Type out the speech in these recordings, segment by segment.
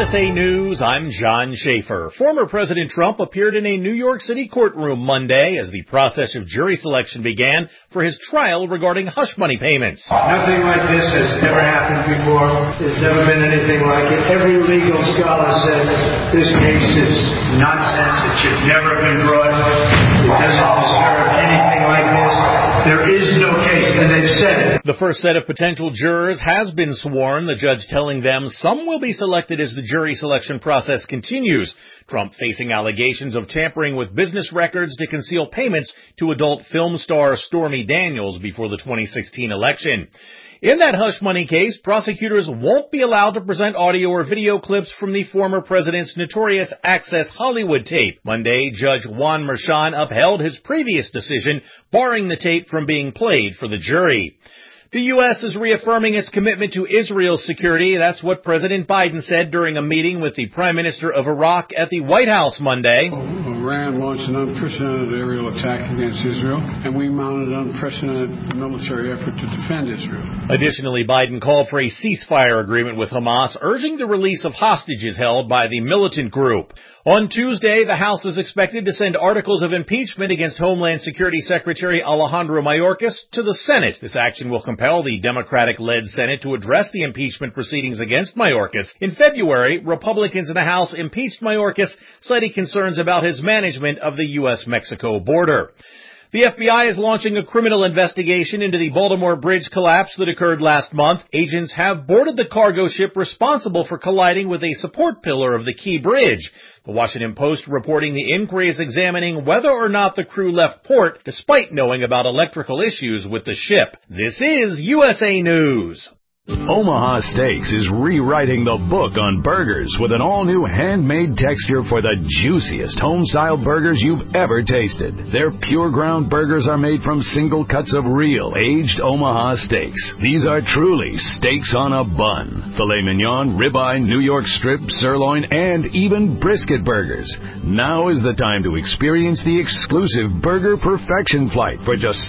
USA News, I'm John Schaefer. Former President Trump appeared in a New York City courtroom Monday as the process of jury selection began for his trial regarding hush money payments. Nothing like this has ever happened before. There's never been anything like it. Every legal scholar said this case is nonsense. It should never have been brought. It doesn't deserve anything like this. There is no case, and they've said it. The first set of potential jurors has been sworn, the judge telling them some will be selected as the jury selection process continues. Trump facing allegations of tampering with business records to conceal payments to adult film star Stormy Daniels before the 2016 election. In that hush money case, prosecutors won't be allowed to present audio or video clips from the former president's notorious Access Hollywood tape. Monday, Judge Juan Merchan upheld his previous decision, barring the tape from being played for the jury. The U.S. is reaffirming its commitment to Israel's security. That's what President Biden said during a meeting with the Prime Minister of Iraq at the White House Monday. Iran launched an unprecedented aerial attack against Israel, and we mounted an unprecedented military effort to defend Israel. Additionally, Biden called for a ceasefire agreement with Hamas, urging the release of hostages held by the militant group. On Tuesday, the House is expected to send articles of impeachment against Homeland Security Secretary Alejandro Mayorkas to the Senate. This action will compel the Democratic-led Senate to address the impeachment proceedings against Mayorkas. In February, Republicans in the House impeached Mayorkas, citing concerns about his management of the U.S.-Mexico border. The FBI is launching a criminal investigation into the Baltimore Bridge collapse that occurred last month. Agents have boarded the cargo ship responsible for colliding with a support pillar of the key bridge. The Washington Post reporting the inquiry is examining whether or not the crew left port despite knowing about electrical issues with the ship. This is USA News. Omaha Steaks is rewriting the book on burgers with an all-new handmade texture for the juiciest home-style burgers you've ever tasted. Their pure ground burgers are made from single cuts of real, aged Omaha steaks. These are truly steaks on a bun. Filet mignon, ribeye, New York strip, sirloin, and even brisket burgers. Now is the time to experience the exclusive Burger Perfection Flight for just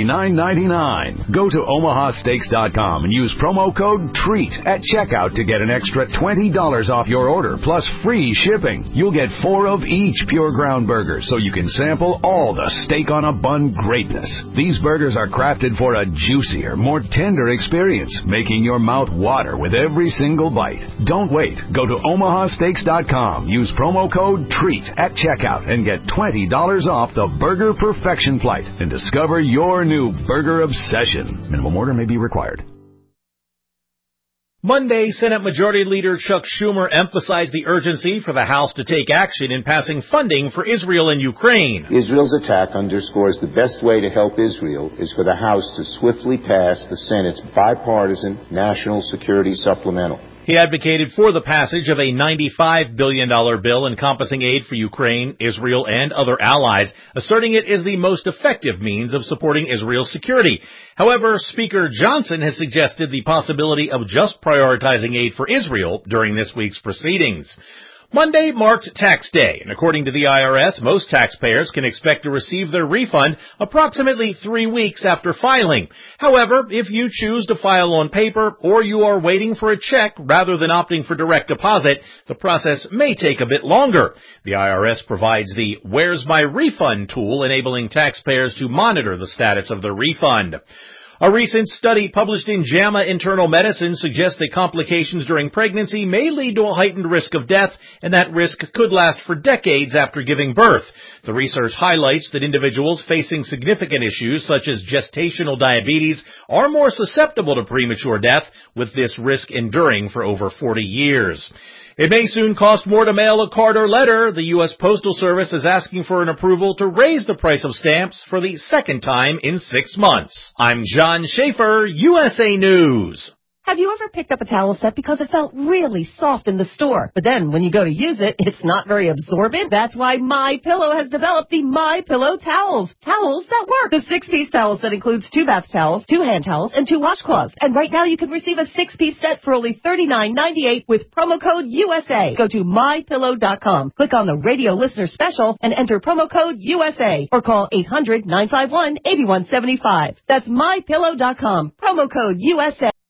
$79.99. Go to omahasteaks.com and use promo code TREAT at checkout to get an extra $20 off your order, plus free shipping. You'll get 4 of each pure ground burger, so you can sample all the steak on a bun greatness. These burgers are crafted for a juicier, more tender experience, making your mouth water with every single bite. Don't wait. Go to omahasteaks.com, use promo code TREAT at checkout, and get $20 off the Burger Perfection Flight and discover your new burger obsession. Minimum order may be required. Monday, Senate Majority Leader Chuck Schumer emphasized the urgency for the House to take action in passing funding for Israel and Ukraine. Israel's attack underscores the best way to help Israel is for the House to swiftly pass the Senate's bipartisan National Security Supplemental. He advocated for the passage of a $95 billion bill encompassing aid for Ukraine, Israel, and other allies, asserting it is the most effective means of supporting Israel's security. However, Speaker Johnson has suggested the possibility of just prioritizing aid for Israel during this week's proceedings. Monday marked tax day, and according to the IRS, most taxpayers can expect to receive their refund approximately 3 weeks after filing. However, if you choose to file on paper or you are waiting for a check rather than opting for direct deposit, the process may take a bit longer. The IRS provides the Where's My Refund tool, enabling taxpayers to monitor the status of their refund. A recent study published in JAMA Internal Medicine suggests that complications during pregnancy may lead to a heightened risk of death, and that risk could last for decades after giving birth. The research highlights that individuals facing significant issues such as gestational diabetes are more susceptible to premature death, with this risk enduring for over 40 years. It may soon cost more to mail a card or letter. The U.S. Postal Service is asking for an approval to raise the price of stamps for the second time in 6 months. I'm John Schaefer, USA News. Have you ever picked up a towel set because it felt really soft in the store, but then when you go to use it, it's not very absorbent? That's why MyPillow has developed the MyPillow towels. Towels that work. The 6-piece towel set includes 2 bath towels, 2 hand towels, and 2 washcloths. And right now you can receive a 6-piece set for only $39.98 with promo code USA. Go to MyPillow.com, click on the radio listener special, and enter promo code USA, or call 800-951-8175. That's MyPillow.com, promo code USA.